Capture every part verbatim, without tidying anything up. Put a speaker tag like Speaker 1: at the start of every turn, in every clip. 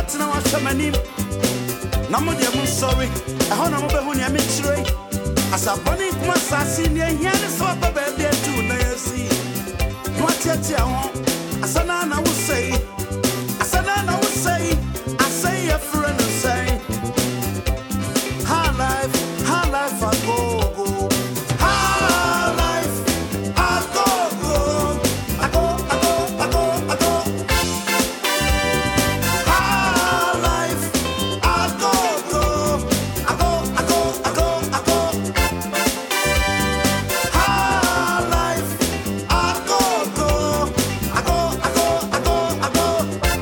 Speaker 1: What's now what's my name? Namo de I'm sorry. I hope I'm over when I'm in as a bunny come assassin here so baby to na see. What yet ya home? Asana na will say. Asana na will say. I say a friend and say. High life, high life I go go. High life I go go. I go, I go, I go, I go. High life I go go. I go, I go, I go, I go. High life I go go. I go, I go, I go, I go.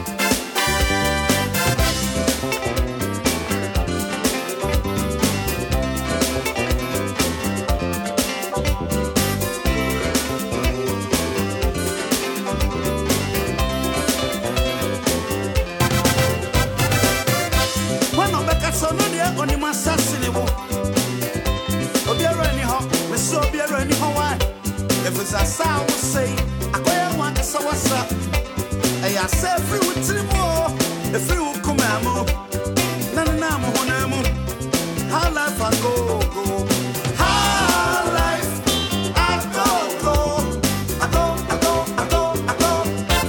Speaker 1: When I back at son on the only my assassin, Obiara anyhow, we saw Obiara anyhow. Why? If it's a sound, we say, I go want to say what's up. I say, free with three more, if you come out, Nana, Monamu, how life I go, go. How life I go, go. I go, I go, I go, I go.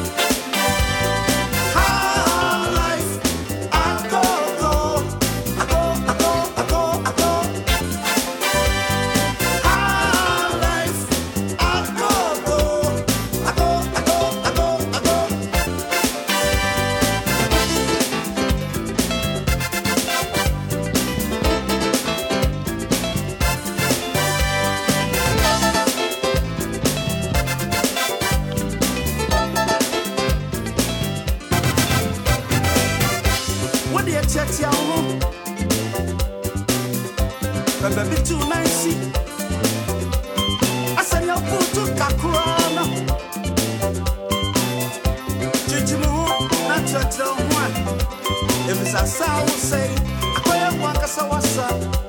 Speaker 1: How life I go, go. I go, I go, I go, I go. How life I go, go. I go, I go, I go, I go. What do you check your room? Baby too nice. I said your foot to Kakurana. Jijimu, not your one. If it's a sound, say, I go and walk as a wasa.